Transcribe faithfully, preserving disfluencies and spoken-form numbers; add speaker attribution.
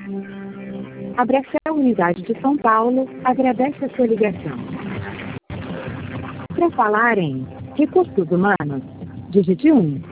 Speaker 1: A Bracel Unidade de São Paulo agradece a sua ligação. Para falar em recursos humanos, digite um.